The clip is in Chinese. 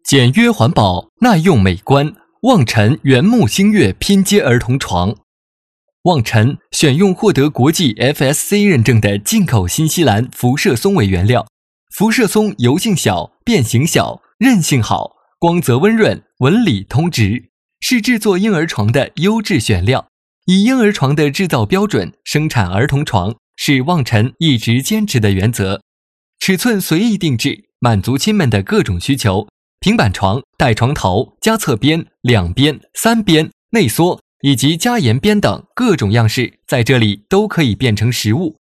简约环保，耐用美观，望尘原木星月拼接儿童床。望尘选用获得国际 FSC 认证的进口新西兰辐射松为原料，辐射松油性小，变形小，韧性好，光泽温润，纹理通直，是制作婴儿床的优质选料。以婴儿床的制造标准生产儿童床，是望尘一直坚持的原则。尺寸随意定制，满足亲们的各种需求。平板床、带床头、加侧边、两边、三边、内缩以及加沿边等各种样式，在这里都可以变成实物。